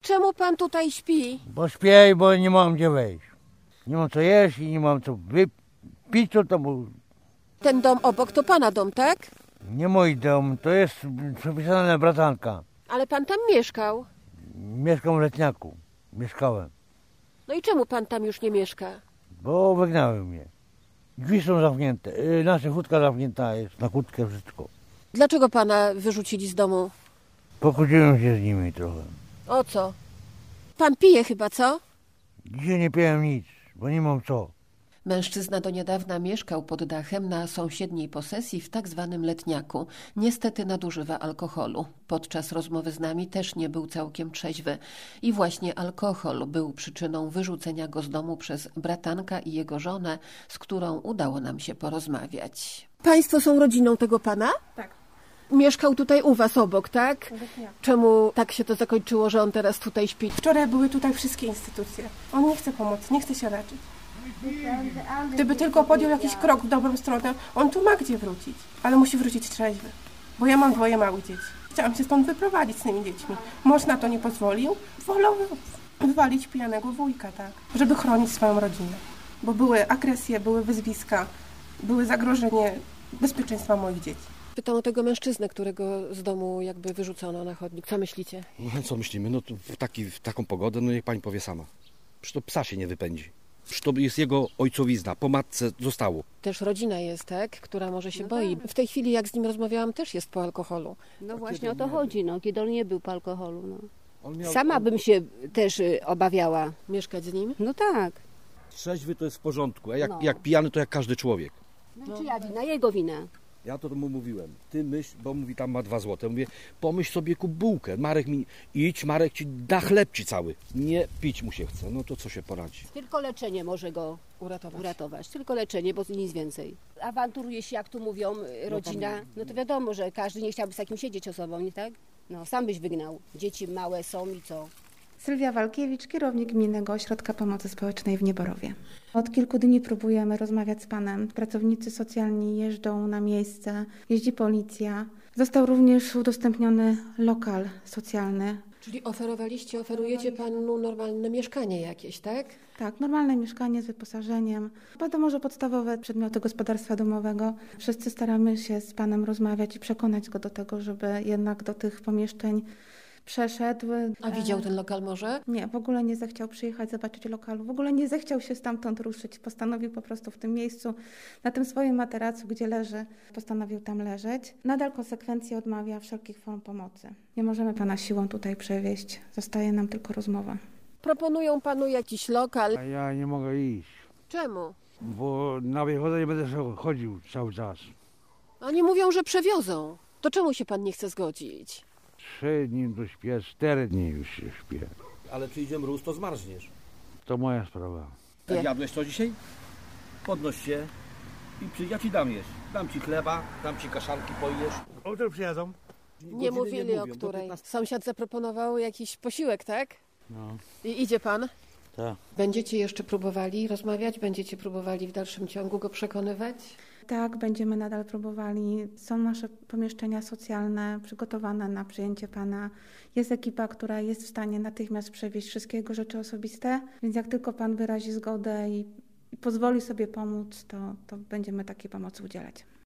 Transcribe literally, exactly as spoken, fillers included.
czemu pan tutaj śpi? Bo śpię, bo nie mam gdzie wejść. Nie mam co jeść i nie mam co wypić, to bo... Ten dom obok to pana dom, tak? Nie mój dom, to jest przepisane bratanka. Ale pan tam mieszkał. Mieszkam w Letniaku. Mieszkałem. No i czemu pan tam już nie mieszka? Bo wygnały mnie. Drzwi są zamknięte, yy, nasza chódka zamknięta jest, na chódkę wszystko. Dlaczego pana wyrzucili z domu? Pokłóciłem się z nimi trochę. O co? Pan pije chyba, co? Dzisiaj nie piłem nic, bo nie mam co. Mężczyzna do niedawna mieszkał pod dachem na sąsiedniej posesji w tak zwanym Letniaku. Niestety nadużywa alkoholu. Podczas rozmowy z nami też nie był całkiem trzeźwy. I właśnie alkohol był przyczyną wyrzucenia go z domu przez bratanka i jego żonę, z którą udało nam się porozmawiać. Państwo są rodziną tego pana? Tak. Mieszkał tutaj u was obok, tak? Nie. Czemu tak się to zakończyło, że on teraz tutaj śpi? Wczoraj były tutaj wszystkie instytucje. On nie chce pomocy, nie chce się leczyć. Gdyby tylko podjął jakiś krok w dobrą stronę, on tu ma gdzie wrócić. Ale musi wrócić trzeźwy. Bo ja mam dwoje małych dzieci. Chciałam się stąd wyprowadzić z tymi dziećmi. Mąż na to nie pozwolił. Wolał wywalić pijanego wujka, tak? Żeby chronić swoją rodzinę. Bo były agresje, były wyzwiska, były zagrożenie bezpieczeństwa moich dzieci. Pytam o tego mężczyznę, którego z domu jakby wyrzucono na chodnik. Co myślicie? No, co myślimy? No to w, taki, w taką pogodę, no niech pani powie sama. Przecież to psa się nie wypędzi. Przecież to jest jego ojcowizna, po matce zostało. Też rodzina jest, tak? Która może się no boi. Tak. W tej chwili, jak z nim rozmawiałam, też jest po alkoholu. No właśnie o to chodzi, no, kiedy on nie był po alkoholu. No. On miał, Sama on... bym się też obawiała. Mieszkać z nim? No tak. Trzeźwy to jest w porządku, a jak, no. jak pijany to jak każdy człowiek. No, czyja wina? Jego wina. Ja to mu mówiłem, ty myśl, bo mówi tam ma dwa złote, mówię, pomyśl sobie kup bułkę, Marek mi, idź, Marek ci da chleb ci cały, nie pić mu się chce, no to co się poradzi. Tylko leczenie może go uratować, uratować. Tylko leczenie, bo nic więcej. Awanturuje się, jak tu mówią, rodzina, no to wiadomo, że każdy nie chciałby z takim siedzieć osobą, nie tak? No, sam byś wygnał, dzieci małe są i co? Sylwia Walkiewicz, kierownik Gminnego Ośrodka Pomocy Społecznej w Nieborowie. Od kilku dni próbujemy rozmawiać z panem. Pracownicy socjalni jeżdżą na miejsce, jeździ policja. Został również udostępniony lokal socjalny. Czyli oferowaliście, oferujecie panu normalne mieszkanie jakieś, tak? Tak, normalne mieszkanie z wyposażeniem. Chyba to może podstawowe przedmioty gospodarstwa domowego. Wszyscy staramy się z panem rozmawiać i przekonać go do tego, żeby jednak do tych pomieszczeń przeszedł. A widział ten lokal może? Nie, w ogóle nie zechciał przyjechać, zobaczyć lokalu. W ogóle nie zechciał się stamtąd ruszyć. Postanowił po prostu w tym miejscu, na tym swoim materacu, gdzie leży, postanowił tam leżeć. Nadal konsekwencje odmawia wszelkich form pomocy. Nie możemy pana siłą tutaj przewieźć. Zostaje nam tylko rozmowa. Proponują panu jakiś lokal. A ja nie mogę iść, Czemu? bo na wychodzenie będę chodził cały czas. Oni mówią, że przewiozą. To czemu się pan nie chce zgodzić? Trzy dni tu śpię, cztery dni już się śpię. Ale przyjdzie mróz, to zmarzniesz. To moja sprawa. Nie. Jadłeś to dzisiaj? Podnoś się i przyjdź, ja ci dam jeść. Dam ci chleba, dam ci kaszanki, pojesz. O której przyjadą? Nie mówili nie o mówią, której. piętnaście... Sąsiad zaproponował jakiś posiłek, tak? No. I idzie pan? Tak. Będziecie jeszcze próbowali rozmawiać? Będziecie próbowali w dalszym ciągu go przekonywać? Tak, będziemy nadal próbowali. Są nasze pomieszczenia socjalne przygotowane na przyjęcie pana. Jest ekipa, która jest w stanie natychmiast przewieźć wszystkie jego rzeczy osobiste, więc jak tylko pan wyrazi zgodę i, i pozwoli sobie pomóc, to, to będziemy takiej pomocy udzielać.